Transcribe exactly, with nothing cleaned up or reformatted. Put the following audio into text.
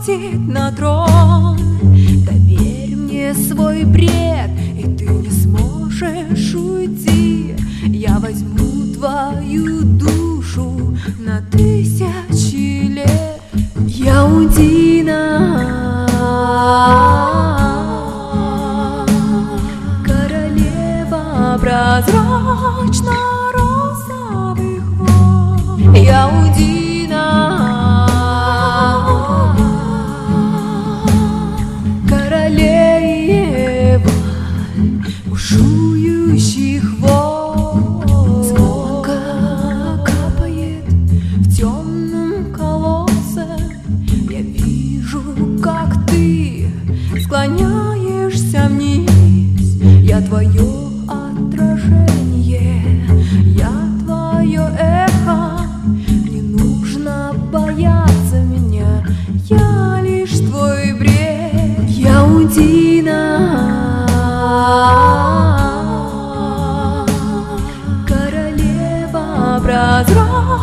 садит на трон. Доверь мне свой бред, и ты не сможешь уйти. Я возьму твою душу на тысячи лет. Я Ундина, королева прозрачно-розовых вод. Я Ундина, королева бушующих вод. Звонко капает в темном колодце. Я вижу, как ты склоняешься вниз. Я твое отражение, я твое эхо. Не нужно бояться меня, я лишь твой бред. Я Ундина, королева прозрачна.